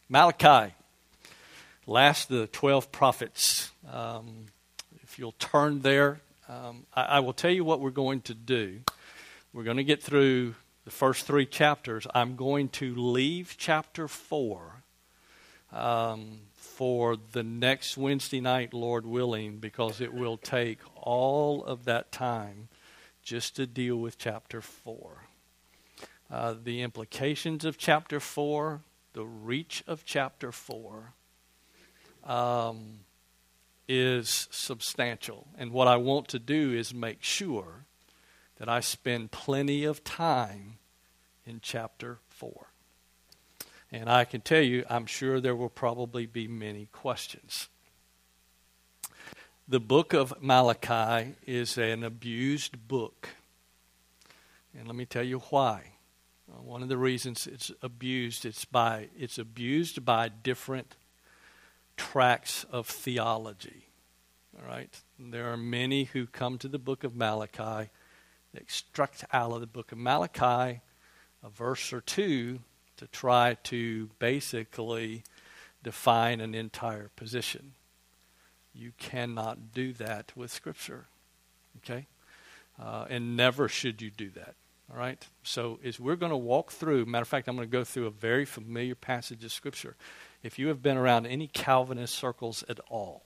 Malachi, last of the 12 prophets. If you'll turn there, I will tell you what we're going to do. We're going to get through the first 3 chapters. I'm going to leave chapter 4 for the next Wednesday night, Lord willing, because it will take all of that time just to deal with chapter 4. The implications of chapter 4, the reach of chapter 4 is substantial. And what I want to do is make sure that I spend plenty of time in chapter 4. And I can tell you, I'm sure there will probably be many questions. The book of Malachi is an abused book. And let me tell you why. One of the reasons it's abused, it's abused by different tracts of theology. All right? There are many who come to the book of Malachi, extract out of the book of Malachi a verse or two to try to basically define an entire position. You cannot do that with Scripture, okay? And never should you do that, all right? So as we're going to walk through, matter of fact, I'm going to go through a very familiar passage of Scripture. If you have been around any Calvinist circles at all,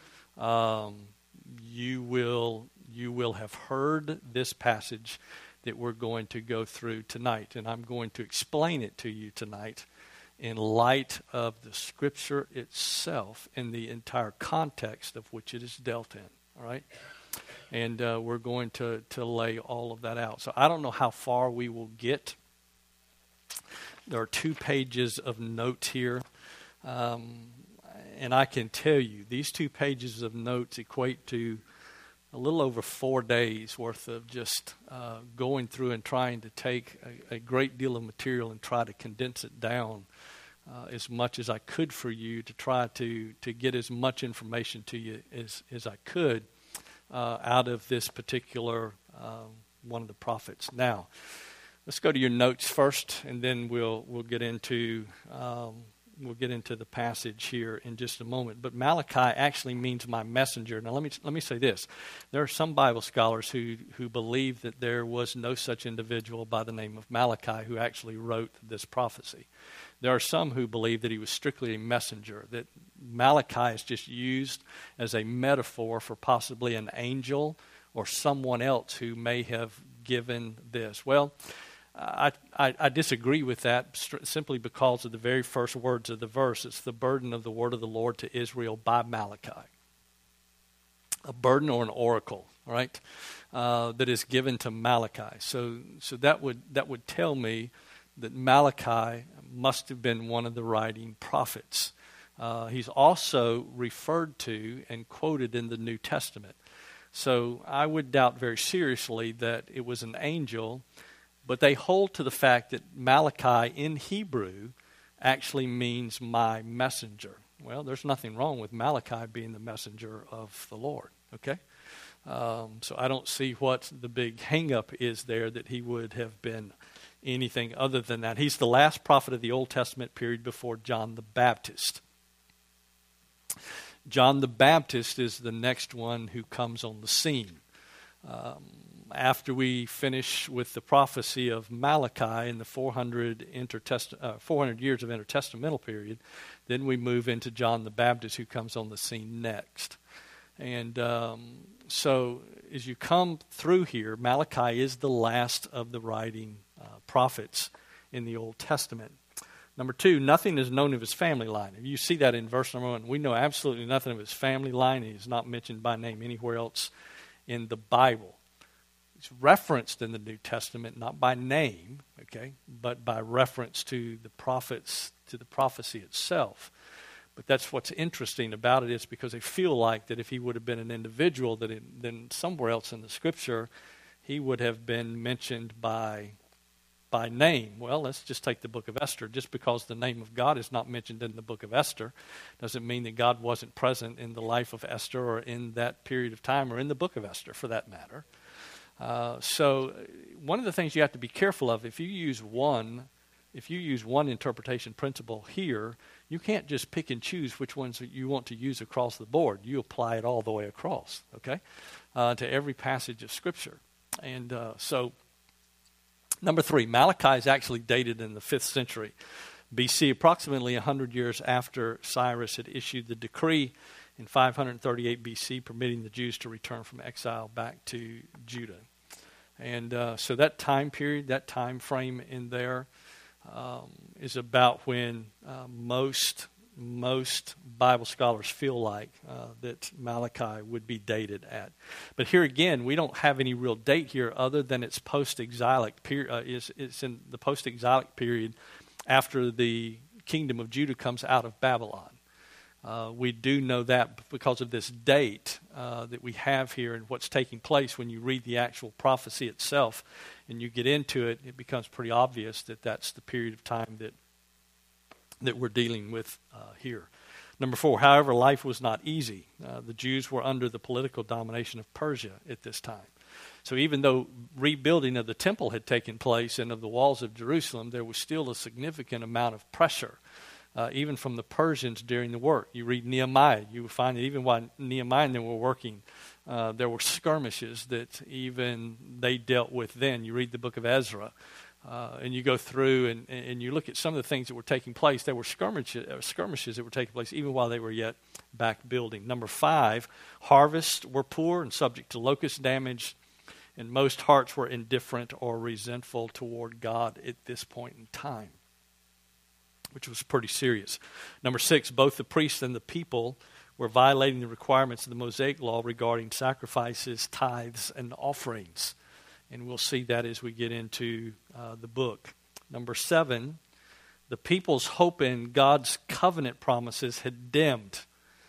you will have heard this passage that we're going to go through tonight. And I'm going to explain it to you tonight in light of the Scripture itself and the entire context of which it is dealt in. All right? And we're going to lay all of that out. So I don't know how far we will get. There are 2 pages of notes here. And I can tell you, these 2 pages of notes equate to a little over 4 days worth of just going through and trying to take a great deal of material and try to condense it down as much as I could for you to try to get as much information to you as I could out of this particular one of the prophets. Now, let's go to your notes first, and then we'll get into the passage here in just a moment. But Malachi actually means my messenger. Now let me say this. There are some Bible scholars who believe that there was no such individual by the name of Malachi who actually wrote this prophecy. There are some who believe that he was strictly a messenger, that Malachi is just used as a metaphor for possibly an angel or someone else who may have given this. Well, I disagree with that simply because of the very first words of the verse. It's the burden of the word of the Lord to Israel by Malachi. A burden or an oracle, right, that is given to Malachi. So that would tell me that Malachi must have been one of the writing prophets. He's also referred to and quoted in the New Testament. So I would doubt very seriously that it was an angel. But they hold to the fact that Malachi in Hebrew actually means my messenger. Well, there's nothing wrong with Malachi being the messenger of the Lord, okay? So I don't see what the big hang-up is there that he would have been anything other than that. He's the last prophet of the Old Testament period before John the Baptist. John the Baptist is the next one who comes on the scene. After we finish with the prophecy of Malachi in the 400 years of intertestamental period, then we move into John the Baptist, who comes on the scene next. And so as you come through here, Malachi is the last of the writing prophets in the Old Testament. Number 2, nothing is known of his family line. You see that in verse number 1. We know absolutely nothing of his family line. He is not mentioned by name anywhere else in the Bible. It's referenced in the New Testament, not by name, okay, but by reference to the prophets, to the prophecy itself. But that's what's interesting about it, is because they feel like that if he would have been an individual, then somewhere else in the Scripture, he would have been mentioned by name. Well, let's just take the book of Esther. Just because the name of God is not mentioned in the book of Esther doesn't mean that God wasn't present in the life of Esther or in that period of time or in the book of Esther for that matter. So one of the things you have to be careful of, if you use one if you use one interpretation principle here, you can't just pick and choose which ones you want to use across the board. You apply it all the way across, okay, to every passage of Scripture. And so, number 3, Malachi is actually dated in the 5th century BC, approximately 100 years after Cyrus had issued the decree in 538 BC, permitting the Jews to return from exile back to Judah. And so that time period, that time frame in there is about when most Bible scholars feel like that Malachi would be dated at. But here again, we don't have any real date here other than it's post-exilic period. It's in the post-exilic period after the kingdom of Judah comes out of Babylon. We do know that because of this date that we have here and what's taking place. When you read the actual prophecy itself and you get into it, it becomes pretty obvious that that's the period of time that we're dealing with here. Number 4, however, life was not easy. The Jews were under the political domination of Persia at this time. So even though rebuilding of the temple had taken place and of the walls of Jerusalem, there was still a significant amount of pressure, even from the Persians during the work. You read Nehemiah, you will find that even while Nehemiah and them were working, there were skirmishes that even they dealt with then. You read the book of Ezra, and you go through and you look at some of the things that were taking place. There were skirmishes that were taking place even while they were yet back building. Number 5, harvests were poor and subject to locust damage, and most hearts were indifferent or resentful toward God at this point in time, which was pretty serious. Number 6, both the priests and the people were violating the requirements of the Mosaic law regarding sacrifices, tithes, and offerings. And we'll see that as we get into the book. Number 7, the people's hope in God's covenant promises had dimmed,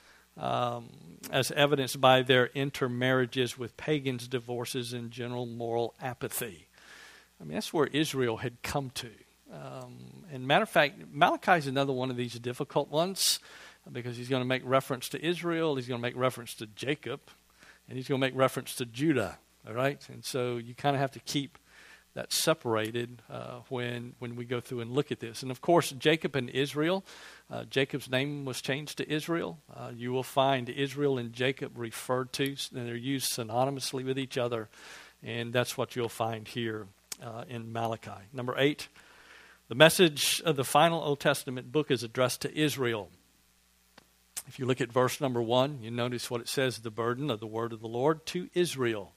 as evidenced by their intermarriages with pagans, divorces, and general moral apathy. I mean, that's where Israel had come to. And matter of fact, Malachi is another one of these difficult ones because he's going to make reference to Israel, he's going to make reference to Jacob, and he's going to make reference to Judah. All right, and so you kind of have to keep that separated when we go through and look at this. And of course, Jacob and Israel, Jacob's name was changed to Israel. You will find Israel and Jacob referred to, and they're used synonymously with each other, and that's what you'll find here in Malachi. Number 8, the message of the final Old Testament book is addressed to Israel. If you look at verse number 1, you notice what it says: the burden of the word of the Lord to Israel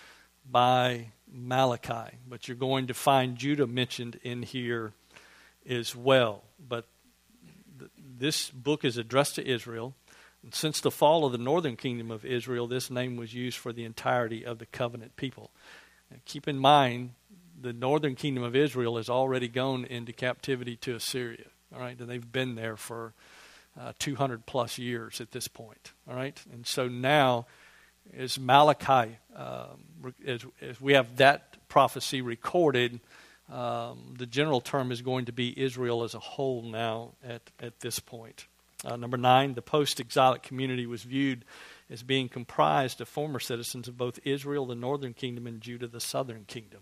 by Malachi. But you're going to find Judah mentioned in here as well. But this book is addressed to Israel. And since the fall of the northern kingdom of Israel, this name was used for the entirety of the covenant people. And keep in mind, the northern kingdom of Israel has already gone into captivity to Assyria. All right, and they've been there for 200 plus years at this point. All right, and so now, as Malachi, as we have that prophecy recorded, the general term is going to be Israel as a whole now at this point. Number 9, the post-exilic community was viewed as being comprised of former citizens of both Israel, the northern kingdom, and Judah, the southern kingdom.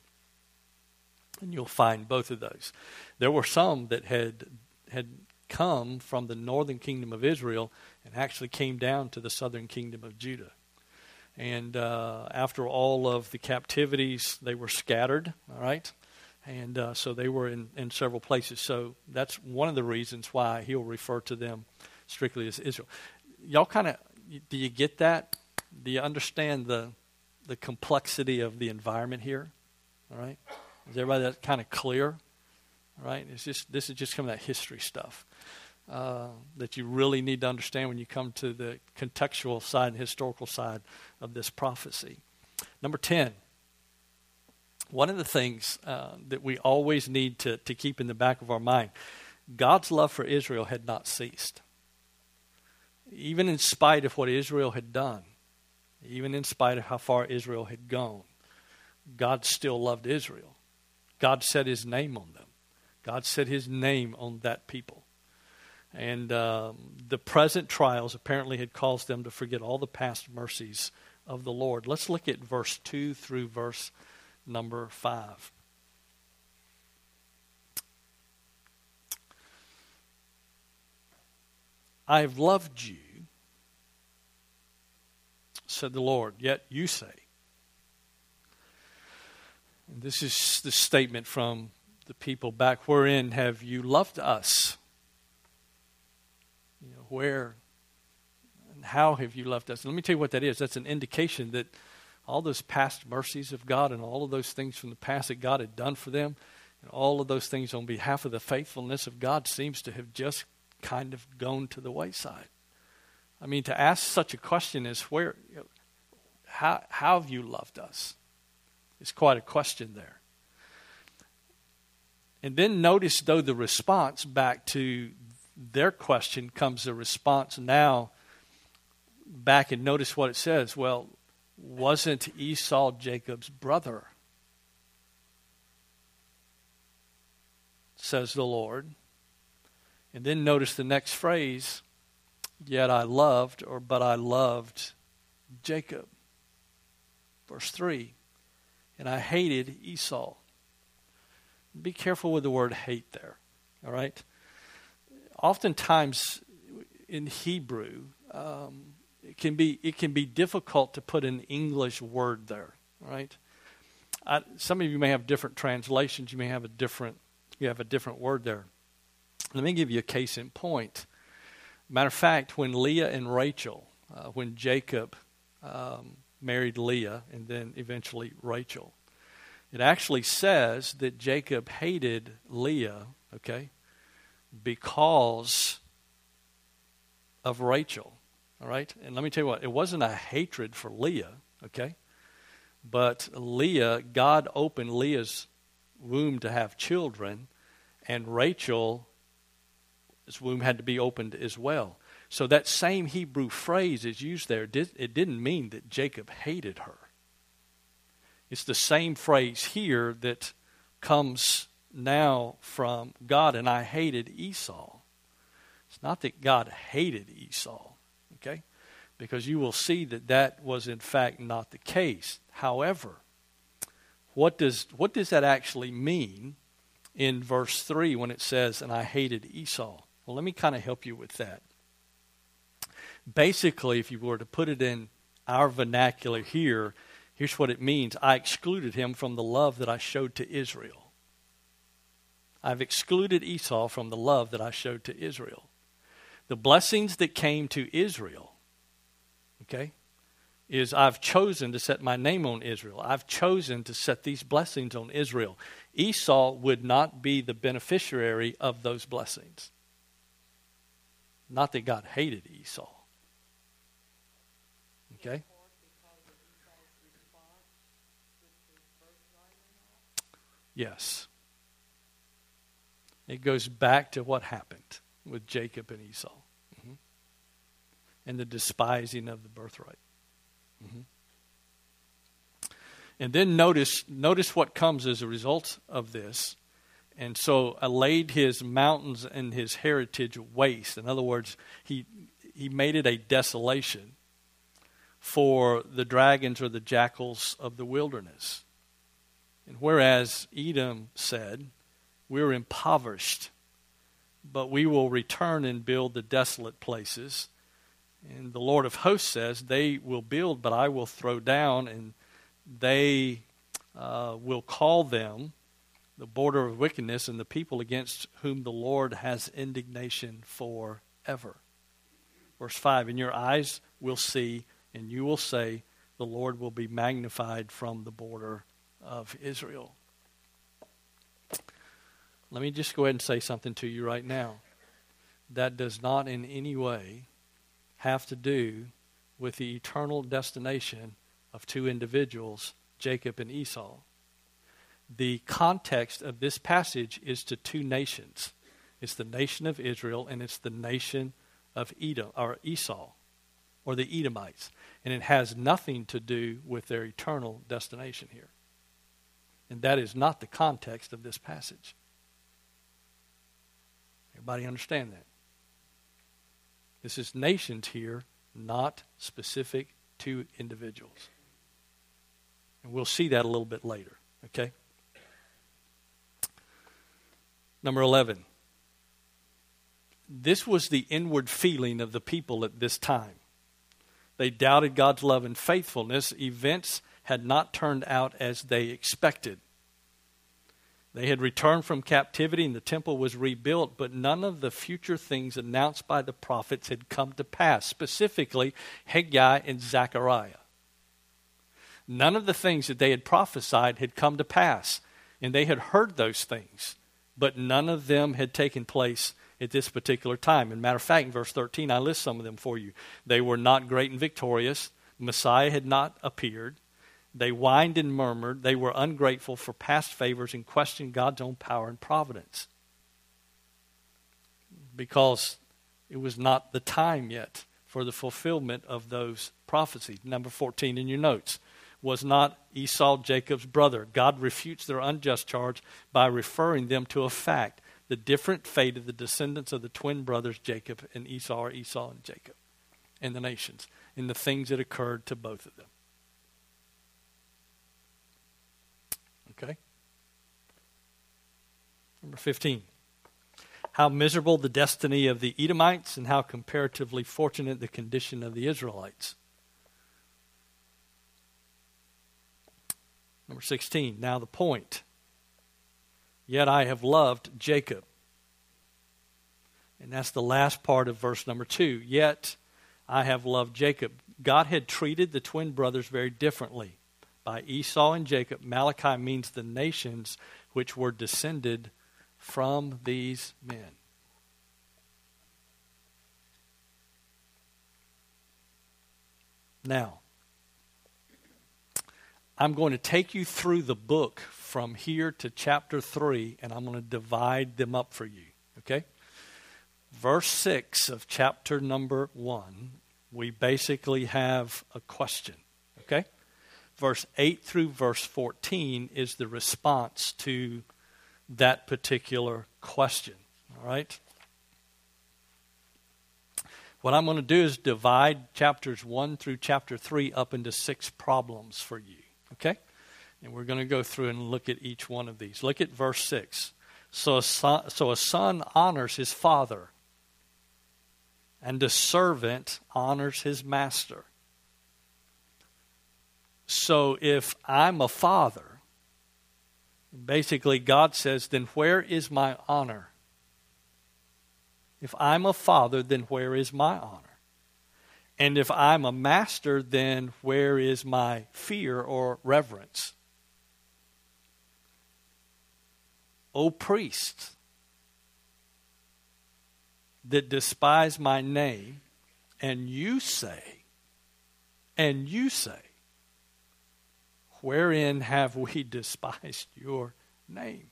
And you'll find both of those. There were some that had come from the northern kingdom of Israel and actually came down to the southern kingdom of Judah. And after all of the captivities, they were scattered, all right? And so they were in several places. So that's one of the reasons why he'll refer to them strictly as Israel. Y'all kind of, do you get that? Do you understand the complexity of the environment here? All right? Is everybody that kind of clear? All right? This is just some of that history stuff that you really need to understand when you come to the contextual side and historical side of this prophecy. Number 10, one of the things that we always need to keep in the back of our mind, God's love for Israel had not ceased. Even in spite of what Israel had done, even in spite of how far Israel had gone, God still loved Israel. God set his name on them. God set his name on that people. And the present trials apparently had caused them to forget all the past mercies of the Lord. Let's look at verse 2 through verse number 5. I have loved you, said the Lord, yet you say. And this is the statement from the people back, wherein have you loved us? Where and how have you loved us? And let me tell you what that is. That's an indication that all those past mercies of God and all of those things from the past that God had done for them, and all of those things on behalf of the faithfulness of God seems to have just kind of gone to the wayside. I mean, to ask such a question as how have you loved us? It's quite a question there. And then notice, though, the response back to their question comes a response now back, and notice what it says. Well, wasn't Esau Jacob's brother? Says the Lord. And then notice the next phrase, but I loved Jacob. Verse 3, and I hated Esau. Be careful with the word hate there, all right? Oftentimes in Hebrew, it can be difficult to put an English word there, right? Some of you may have different translations. You have a different word there. Let me give you a case in point. Matter of fact, when Leah and Rachel, when Jacob married Leah and then eventually Rachel, it actually says that Jacob hated Leah, okay, because of Rachel, all right? And let me tell you what, it wasn't a hatred for Leah, okay? But Leah, God opened Leah's womb to have children, and Rachel's womb had to be opened as well. So that same Hebrew phrase is used there. It didn't mean that Jacob hated her. It's the same phrase here that comes now from God, and I hated Esau. It's not that God hated Esau, okay? Because you will see that was in fact not the case. However, what does that actually mean in verse 3 when it says, and I hated Esau? Well, let me kind of help you with that. Basically, if you were to put it in our vernacular here, here's what it means. I excluded him from the love that I showed to Israel. I've excluded Esau from the love that I showed to Israel. The blessings that came to Israel, okay, is I've chosen to set my name on Israel. I've chosen to set these blessings on Israel. Esau would not be the beneficiary of those blessings. Not that God hated Esau. Okay? Yes. It goes back to what happened with Jacob and Esau. Mm-hmm. And the despising of the birthright. Mm-hmm. And then notice what comes as a result of this. And so I laid his mountains and his heritage waste. In other words, he made it a desolation for the dragons or the jackals of the wilderness. And whereas Edom said, we're impoverished, but we will return and build the desolate places. And the Lord of hosts says, they will build, but I will throw down, and they will call them the border of wickedness and the people against whom the Lord has indignation forever. Verse 5, and your eyes will see, and you will say, the Lord will be magnified from the border of Israel. Let me just go ahead and say something to you right now. That does not in any way have to do with the eternal destination of two individuals, Jacob and Esau. The context of this passage is to two nations. It's the nation of Israel and it's the nation of Edom, or Esau, or the Edomites. And it has nothing to do with their eternal destination here. And that is not the context of this passage. Everybody understand that? This is nations here, not specific to individuals. And we'll see that a little bit later, okay? Number 11. This was the inward feeling of the people at this time. They doubted God's love and faithfulness. Events had not turned out as they expected. They had returned from captivity and the temple was rebuilt, but none of the future things announced by the prophets had come to pass, specifically Haggai and Zechariah. None of the things that they had prophesied had come to pass, and they had heard those things, but none of them had taken place at this particular time. As a matter of fact, in verse 13, I list some of them for you. They were not great and victorious. Messiah had not appeared. They whined and murmured. They were ungrateful for past favors and questioned God's own power and providence. Because it was not the time yet for the fulfillment of those prophecies. Number 14 in your notes. Was not Esau Jacob's brother? God refutes their unjust charge by referring them to a fact. The different fate of the descendants of the twin brothers Jacob and Esau, or Esau and Jacob, and the nations, and the things that occurred to both of them. Okay? Number 15. How miserable the destiny of the Edomites and how comparatively fortunate the condition of the Israelites. Number 16. Now the point. Yet I have loved Jacob. And that's the last part of verse number 2. Yet I have loved Jacob. God had treated the twin brothers very differently. By Esau and Jacob, Malachi means the nations which were descended from these men. Now, I'm going to take you through the book from here to chapter 3, and I'm going to divide them up for you, okay? Verse 6 of chapter number 1, we basically have a question, okay? Verse 8 through verse 14 is the response to that particular question, all right? What I'm going to do is divide chapters 1 through chapter 3 up into 6 problems for you, okay? And we're going to go through and look at each one of these. Look at verse 6. So a son honors his father, and a servant honors his master. So if I'm a father, basically God says, then where is my honor? If I'm a father, then where is my honor? And if I'm a master, then where is my fear or reverence? O priests that despise my name, and you say, wherein have we despised your name?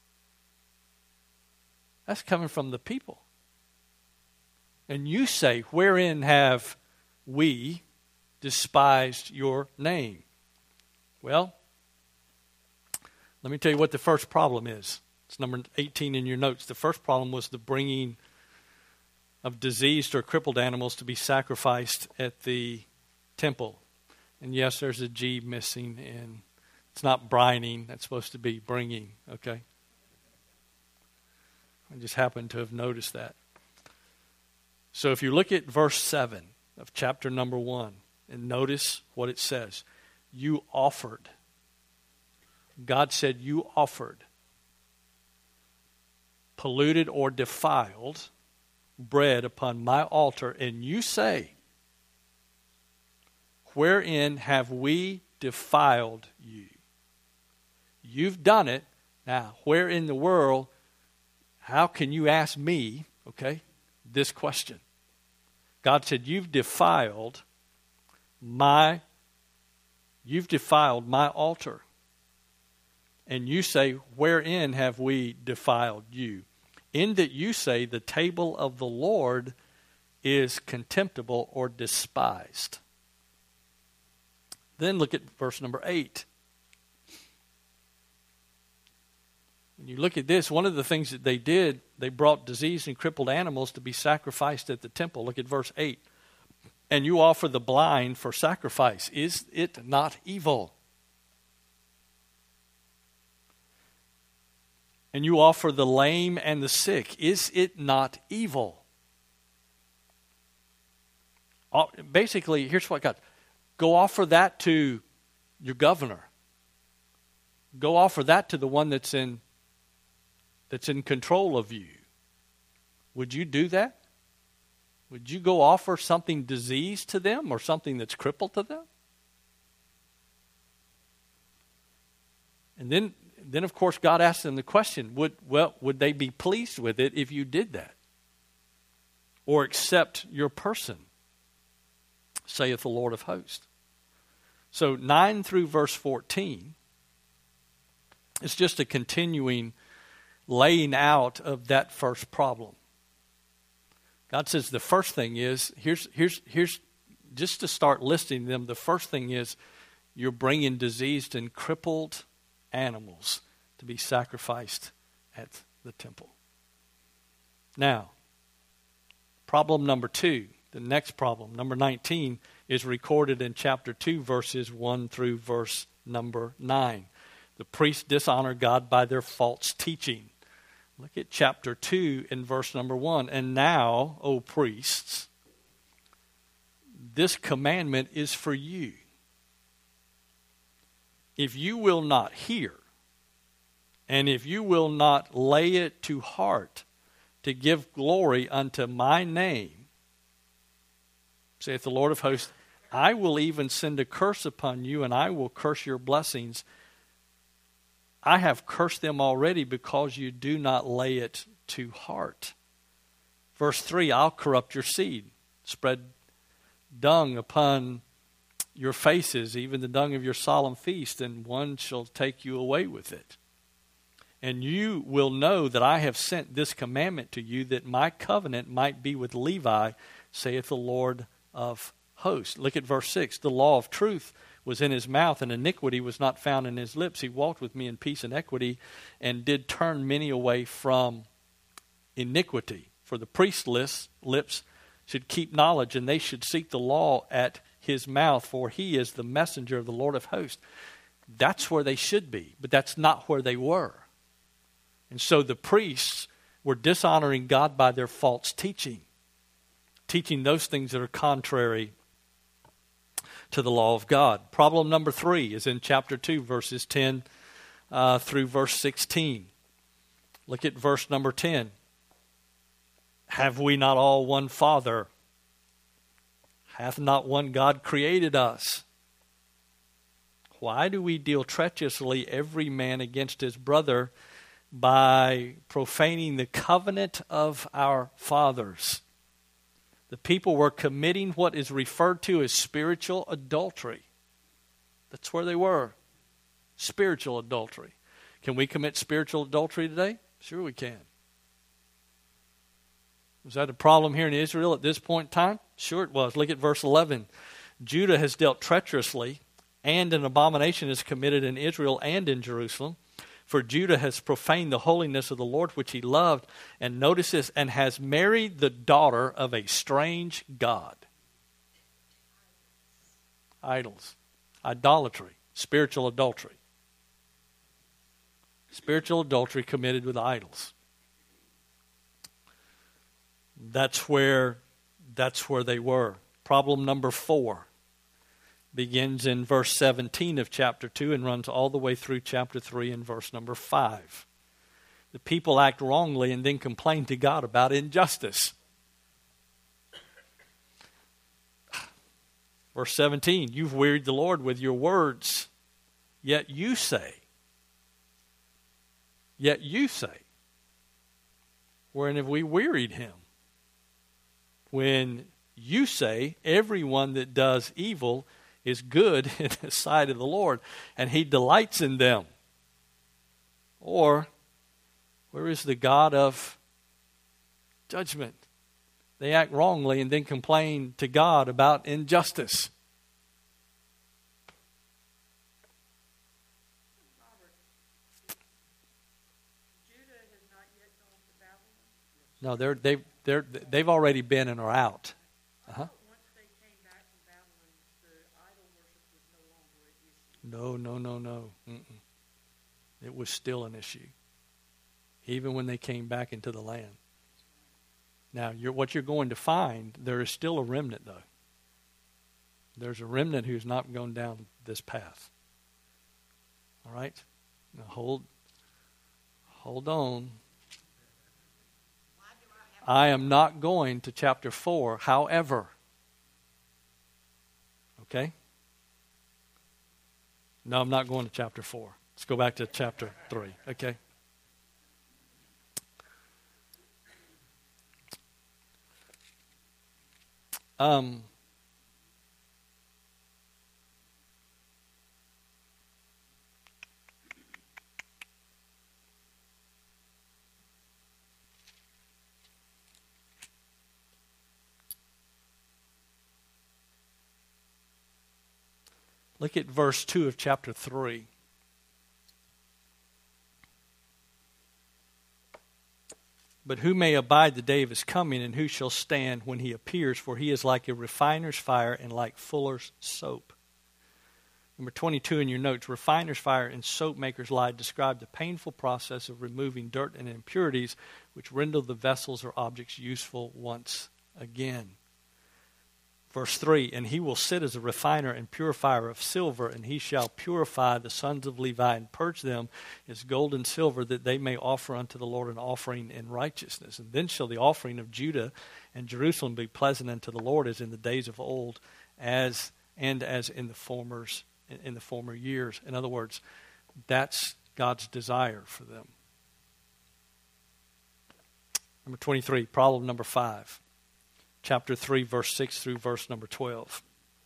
That's coming from the people. And you say, wherein have we despised your name? Well, let me tell you what the first problem is. It's number 18 in your notes. The first problem was the bringing of diseased or crippled animals to be sacrificed at the temple. And yes, there's a G missing, and it's not brining. That's supposed to be bringing, okay? I just happened to have noticed that. So if you look at verse 7 of chapter number 1, and notice what it says. You offered. God said you offered polluted or defiled bread upon my altar, and you say, wherein have we defiled you? You've done it. Now, where in the world, how can you ask me, okay, this question? God said, you've defiled my altar. And you say, wherein have we defiled you? In that you say the table of the Lord is contemptible or despised. Then look at verse number 8. When you look at this, one of the things that they did, they brought diseased and crippled animals to be sacrificed at the temple. Look at verse 8. And you offer the blind for sacrifice. Is it not evil? And you offer the lame and the sick. Is it not evil? basically, here's what God, go offer that to your governor. Go offer that to the one that's in control of you. Would you do that? Would you go offer something diseased to them or something that's crippled to them? And then of course, God asked them the question, would they be pleased with it if you did that? Or accept your person, saith the Lord of hosts. So 9 through verse 14 is just a continuing laying out of that first problem. God says the first thing is, here's just to start listing them, the first thing is you're bringing diseased and crippled animals to be sacrificed at the temple. Now, problem number 2, the next problem, number 19, is recorded in chapter 2, verses 1 through verse number 9. The priests dishonor God by their false teaching. Look at chapter 2 in verse number 1. And now, O priests, this commandment is for you. If you will not hear, and if you will not lay it to heart to give glory unto my name, saith the Lord of hosts, I will even send a curse upon you, and I will curse your blessings. I have cursed them already because you do not lay it to heart. Verse 3, I'll corrupt your seed, spread dung upon your faces, even the dung of your solemn feast, and one shall take you away with it. And you will know that I have sent this commandment to you, that my covenant might be with Levi, saith the Lord of hosts. Look at verse 6. The law of truth was in his mouth, and iniquity was not found in his lips. He walked with me in peace and equity, and did turn many away from iniquity. For the priest's lips should keep knowledge, and they should seek the law at his mouth, for he is the messenger of the Lord of hosts. That's where they should be, but that's not where they were. And so the priests were dishonoring God by their false teaching, teaching those things that are contrary to the law of God. Problem number 3 is in chapter 2, verses 10 through verse 16. Look at verse number 10. Have we not all one Father? Hath not one God created us? Why do we deal treacherously every man against his brother by profaning the covenant of our fathers? The people were committing what is referred to as spiritual adultery. That's where they were. Spiritual adultery. Can we commit spiritual adultery today? Sure we can. Was that a problem here in Israel at this point in time? Sure it was. Look at verse 11. Judah has dealt treacherously, and an abomination is committed in Israel and in Jerusalem. For Judah has profaned the holiness of the Lord which he loved, and notice this, and has married the daughter of a strange god. Idols. Idolatry. Spiritual adultery. Spiritual adultery committed with idols. That's where they were. Problem number 4 begins in verse 17 of chapter 2 and runs all the way through chapter 3 and verse number 5. The people act wrongly and then complain to God about injustice. Verse 17, you've wearied the Lord with your words, yet you say, wherein have we wearied him? When you say, everyone that does evil is good in the sight of the Lord, and he delights in them. Or, where is the God of judgment? They act wrongly and then complain to God about injustice. Robert, Judah has not yet gone to Babylon? No, they've already been and are out. Uh-huh. Once they came back from Babylon, the idol worship was no longer an issue. No. Mm-mm. It was still an issue, even when they came back into the land. Now, what you're going to find, there is still a remnant, though. There's a remnant who's not gone down this path. All right? Now hold on. I am not going to chapter 4, however. Okay? No, I'm not going to chapter 4. Let's go back to chapter 3. Okay? Look at verse 2 of chapter 3. But who may abide the day of his coming, and who shall stand when he appears? For he is like a refiner's fire and like fuller's soap. Number 22 in your notes, refiner's fire and soap maker's lye describe the painful process of removing dirt and impurities which render the vessels or objects useful once again. Verse 3, and he will sit as a refiner and purifier of silver, and he shall purify the sons of Levi and purge them as gold and silver, that they may offer unto the Lord an offering in righteousness. And then shall the offering of Judah and Jerusalem be pleasant unto the Lord, as in the days of old, as in the former years. In other words, that's God's desire for them. Number 23, problem number 5. Chapter 3, verse 6 through verse number 12.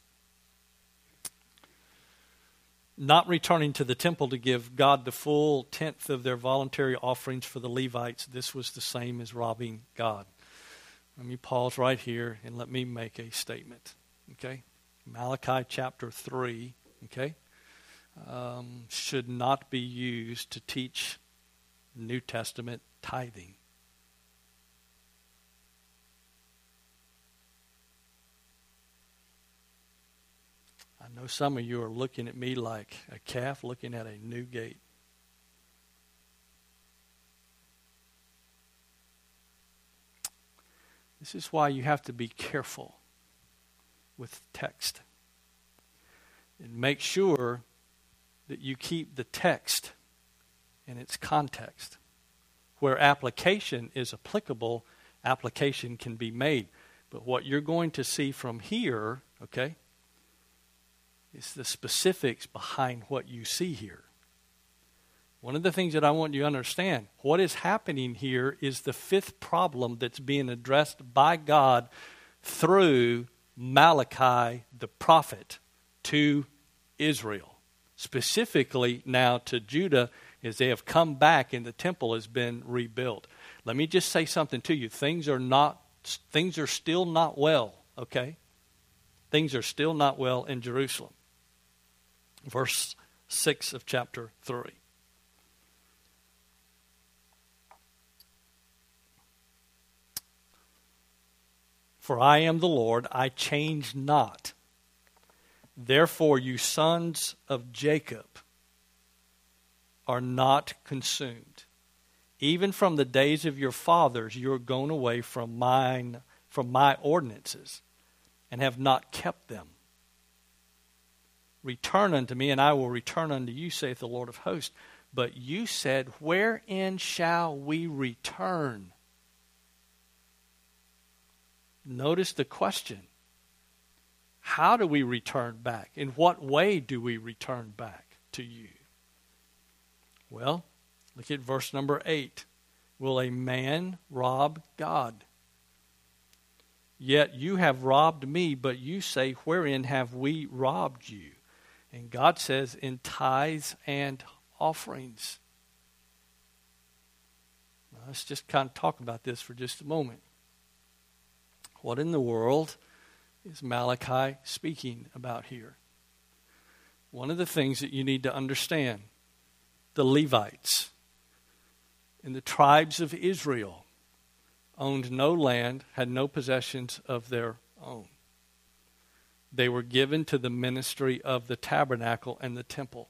Not returning to the temple to give God the full tenth of their voluntary offerings for the Levites, this was the same as robbing God. Let me pause right here and let me make a statement. Okay? Malachi chapter 3, okay, should not be used to teach New Testament tithing. I know some of you are looking at me like a calf looking at a new gate. This is why you have to be careful with text. And make sure that you keep the text in its context. Where application is applicable, application can be made. But what you're going to see from here, okay, is the specifics behind what you see here. One of the things that I want you to understand, what is happening here is the fifth problem that's being addressed by God through Malachi the prophet to Israel. Specifically now to Judah, as they have come back and the temple has been rebuilt. Let me just say something to you. Things are still not well, okay? Things are still not well in Jerusalem. Verse 6 of chapter 3. For I am the Lord, I change not. Therefore, you sons of Jacob are not consumed. Even from the days of your fathers, you are gone away from my ordinances, and have not kept them. Return unto me, and I will return unto you, saith the Lord of hosts. But you said, wherein shall we return? Notice the question. How do we return back? In what way do we return back to you? Well, look at verse number 8. Will a man rob God? Yet you have robbed me, but you say, wherein have we robbed you? And God says, in tithes and offerings. Now, let's just kind of talk about this for just a moment. What in the world is Malachi speaking about here? One of the things that you need to understand, the Levites and the tribes of Israel owned no land, had no possessions of their own. They were given to the ministry of the tabernacle and the temple.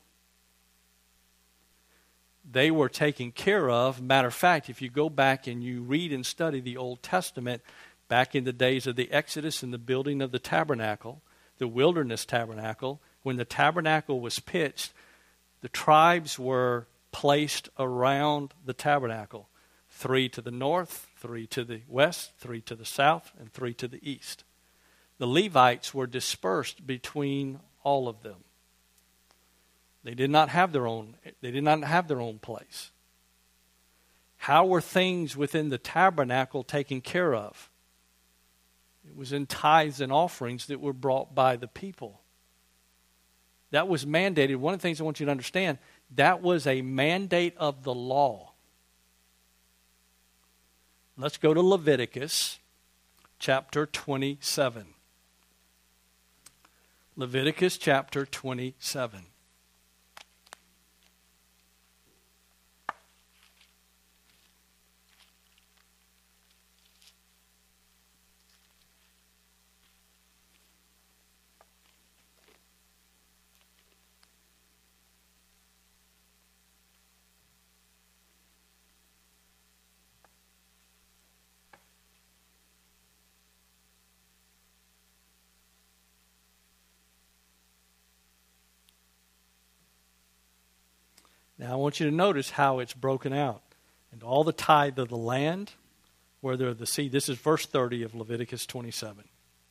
They were taken care of. Matter of fact, if you go back and you read and study the Old Testament, back in the days of the Exodus and the building of the tabernacle, the wilderness tabernacle, when the tabernacle was pitched, the tribes were placed around the tabernacle. 3 to the north, 3 to the west, 3 to the south, and 3 to the east. The Levites were dispersed between all of them. They did not have their own place. How were things within the tabernacle taken care of? It was in tithes and offerings that were brought by the people. That was mandated. One of the things I want you to understand, that was a mandate of the law. Let's go to Leviticus chapter 27. Leviticus chapter 27. Now I want you to notice how it's broken out. And all the tithe of the land, whether of the seed. This is verse 30 of Leviticus 27.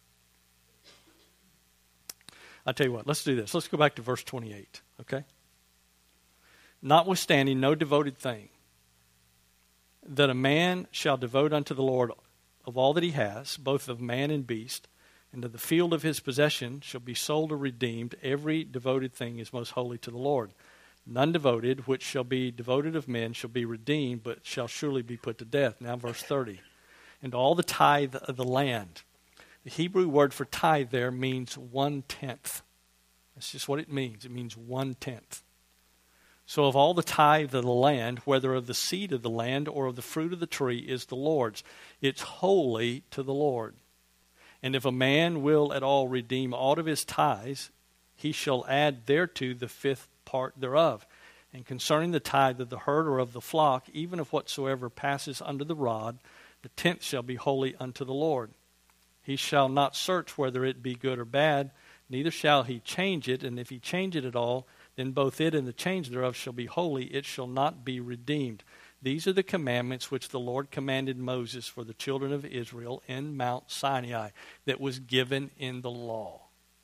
I'll tell you what, let's do this. Let's go back to verse 28, okay? Notwithstanding no devoted thing, that a man shall devote unto the Lord of all that he has, both of man and beast, and of the field of his possession shall be sold or redeemed. Every devoted thing is most holy to the Lord. None devoted, which shall be devoted of men, shall be redeemed, but shall surely be put to death. Now verse 30. And all the tithe of the land. The Hebrew word for tithe there means 1/10. That's just what it means. It means 1/10. So of all the tithe of the land, whether of the seed of the land or of the fruit of the tree, is the Lord's. It's holy to the Lord. And if a man will at all redeem aught of his tithes, he shall add thereto the 5th part thereof. And concerning the tithe of the herd or of the flock, even of whatsoever passes under the rod, the 10th shall be holy unto the Lord. He shall not search whether it be good or bad, neither shall he change it. And if he change it at all, then both it and the change thereof shall be holy. It shall not be redeemed. These are the commandments which the Lord commanded Moses for the children of Israel in Mount Sinai, that was given in the law.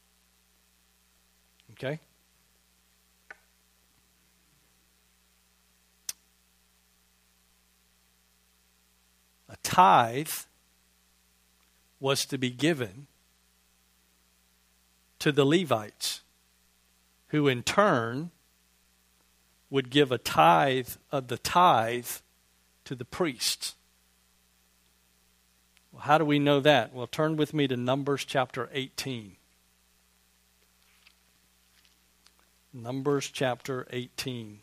Okay? A tithe was to be given to the Levites, who in turn would give a tithe of the tithe to the priests. Well, how do we know that? Well, turn with me to Numbers chapter 18. Numbers chapter 18.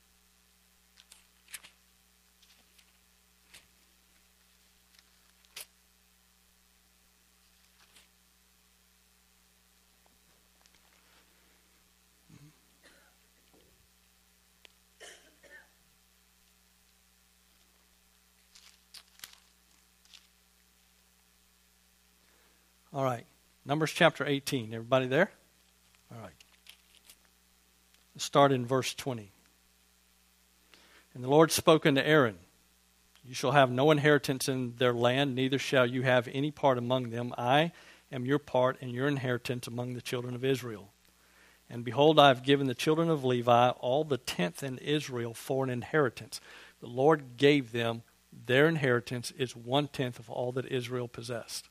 All right, Numbers chapter 18. Everybody there? All right. Let's start in verse 20. And the Lord spoke unto Aaron, You shall have no inheritance in their land, neither shall you have any part among them. I am your part and your inheritance among the children of Israel. And behold, I have given the children of Levi all the 10th in Israel for an inheritance. The Lord gave them their inheritance is 1/10 of all that Israel possessed.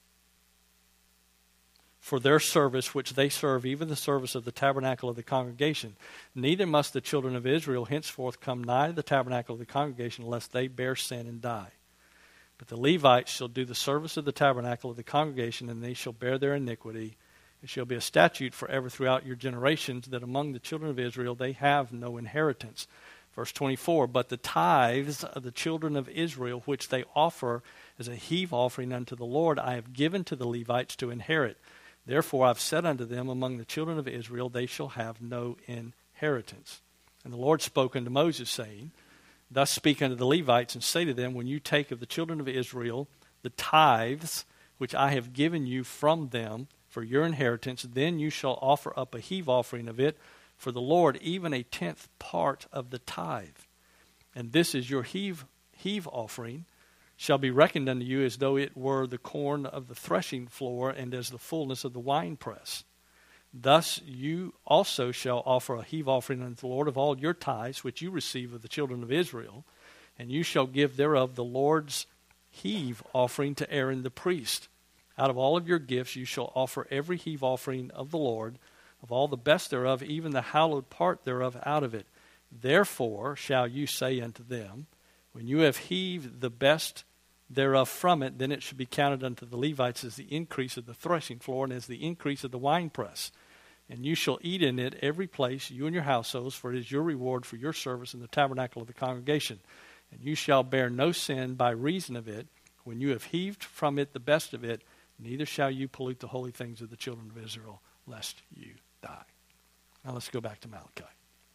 For their service which they serve, even the service of the tabernacle of the congregation. Neither must the children of Israel henceforth come nigh to the tabernacle of the congregation, lest they bear sin and die. But the Levites shall do the service of the tabernacle of the congregation, and they shall bear their iniquity. It shall be a statute forever throughout your generations, that among the children of Israel they have no inheritance. Verse 24, But the tithes of the children of Israel, which they offer as a heave offering unto the Lord, I have given to the Levites to inherit. Therefore I've said unto them, among the children of Israel they shall have no inheritance. And the Lord spoke unto Moses, saying, Thus speak unto the Levites, and say to them, When you take of the children of Israel the tithes which I have given you from them for your inheritance. Then you shall offer up a heave offering of it for the Lord, even a 10th part of the tithe. And this is your heave offering, shall be reckoned unto you as though it were the corn of the threshing floor, and as the fullness of the winepress. Thus you also shall offer a heave offering unto the Lord of all your tithes, which you receive of the children of Israel, and you shall give thereof the Lord's heave offering to Aaron the priest. Out of all of your gifts you shall offer every heave offering of the Lord, of all the best thereof, even the hallowed part thereof out of it. Therefore shall you say unto them, when you have heaved the best thereof from it, then it shall be counted unto the Levites as the increase of the threshing floor, and as the increase of the winepress. And you shall eat in it every place, you and your households, for it is your reward for your service in the tabernacle of the congregation. And you shall bear no sin by reason of it, when you have heaved from it the best of it, neither shall you pollute the holy things of the children of Israel, lest you die. Now let's go back to Malachi.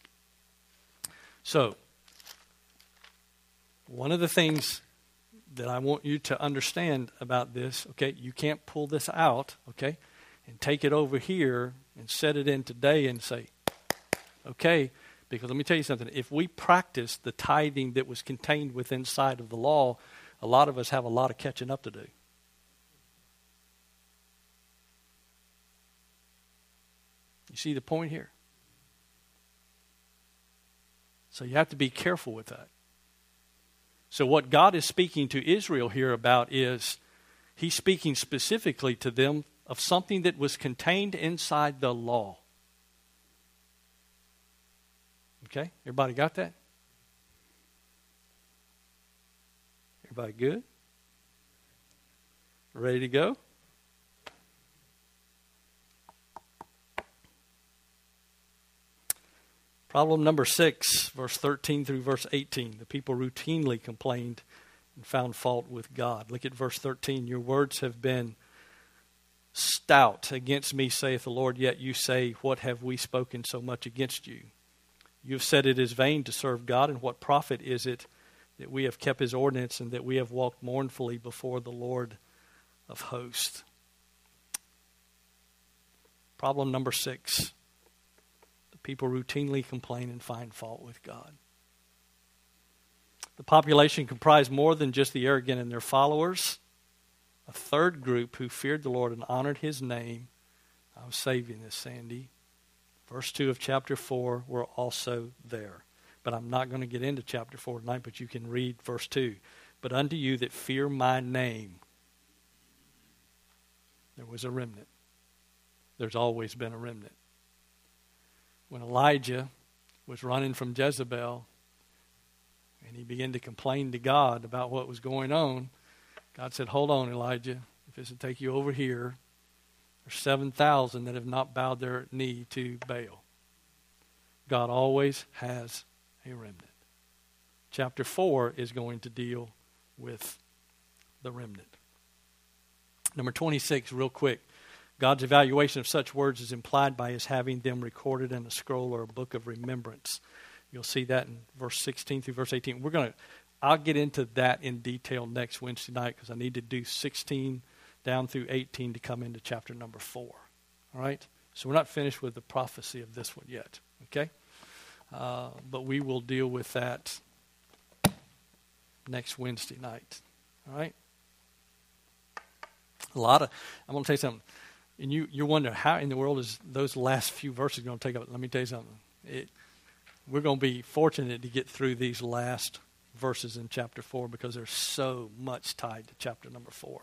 So, one of the things that I want you to understand about this, okay, you can't pull this out, okay, and take it over here and set it in today and say, okay, because let me tell you something. If we practice the tithing that was contained within inside of the law, a lot of us have a lot of catching up to do. You see the point here? So you have to be careful with that. So what God is speaking to Israel here about is he's speaking specifically to them of something that was contained inside the law. Okay? Everybody got that? Everybody good? Ready to go? Problem number 6, verse 13 through verse 18. The people routinely complained and found fault with God. Look at verse 13. Your words have been stout against me, saith the Lord, yet you say, what have we spoken so much against you? You have said it is vain to serve God, and what profit is it that we have kept his ordinance and that we have walked mournfully before the Lord of hosts? Problem number 6. People routinely complain and find fault with God. The population comprised more than just the arrogant and their followers. A third group who feared the Lord and honored his name. I was saving this, Sandy. Verse 2 of chapter 4 were also there. But I'm not going to get into chapter 4 tonight, but you can read verse 2. But unto you that fear my name, there was a remnant. There's always been a remnant. When Elijah was running from Jezebel and he began to complain to God about what was going on, God said, hold on, Elijah. If this will take you over here, there's 7,000 that have not bowed their knee to Baal. God always has a remnant. Chapter 4 is going to deal with the remnant. Number 26, real quick. God's evaluation of such words is implied by his having them recorded in a scroll or a book of remembrance. You'll see that in verse 16 through verse 18. I'll get into that in detail next Wednesday night because I need to do 16 down through 18 to come into chapter number 4. All right? So we're not finished with the prophecy of this one yet. Okay? But we will deal with that next Wednesday night. All right? I'm going to tell you something. And you're wondering, how in the world is those last few verses going to take up? Let me tell you something. We're going to be fortunate to get through these last verses in chapter 4 because there's so much tied to chapter number 4.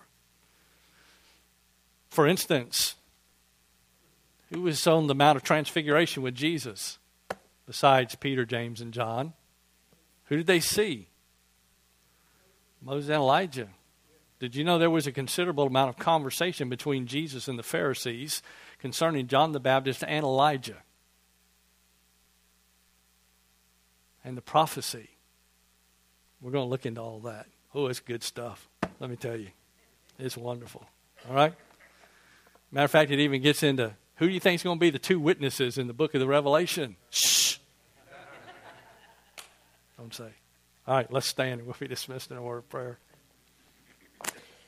For instance, who was on the Mount of Transfiguration with Jesus besides Peter, James, and John? Who did they see? Moses and Elijah. Did you know there was a considerable amount of conversation between Jesus and the Pharisees concerning John the Baptist and Elijah? And the prophecy. We're going to look into all that. Oh, it's good stuff. Let me tell you. It's wonderful. All right? Matter of fact, it even gets into who do you think is going to be the 2 witnesses in the book of the Revelation? Shh. Don't say. All right, let's stand and we'll be dismissed in a word of prayer.